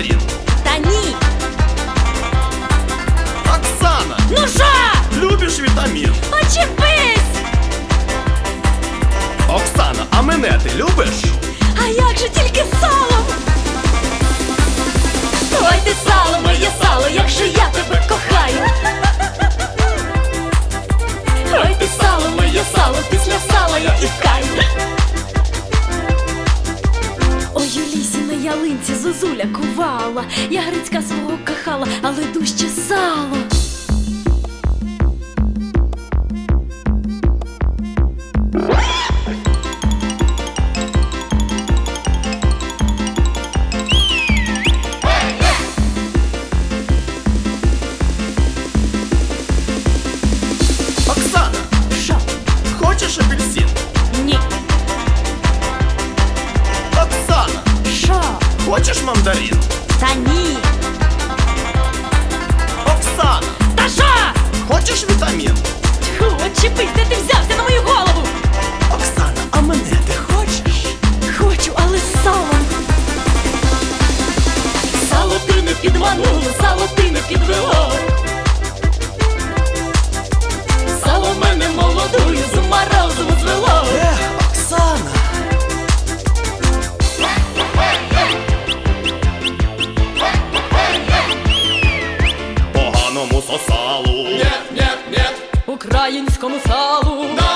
мандаринку? Та ні. Оксана, Ну що? любиш вітамін? Очепись! Оксана, а мене ти любиш? А як же тільки салом? Ой ти сало, моє сало, як же я тебе кохаю. Ой ти сало, моє сало, після сала я і каю. Ой, у лісі на ялинці зозуля кувала. Я Грицька свого кохала, але дужче сало. Оксана, Що? хочеш апельсин? Ні. Оксана, Що? хочеш мандарин? Та ні. Оксана, Та що? хочеш вітамін? Тьфу, очепись, де ти взявся на мою голову? Оксана, а мене ти хочеш? Хочу, але з салом. Сало ти не підмануло, сало ти не підвело. Сало мене молодою з морозом звело. Оксана. Поганому сосалу. Нет. Українському салу. Да.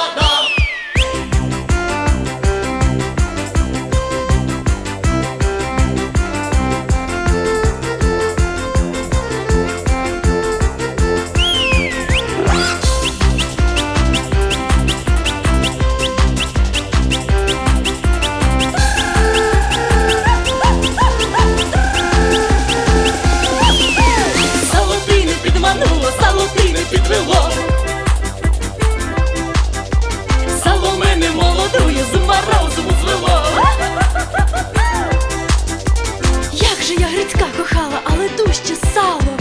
Сало ти не підмануло, сало ти не підвело. Сало мене молодою з морозом звело. Як же я Грицька кохала, але дужче сало.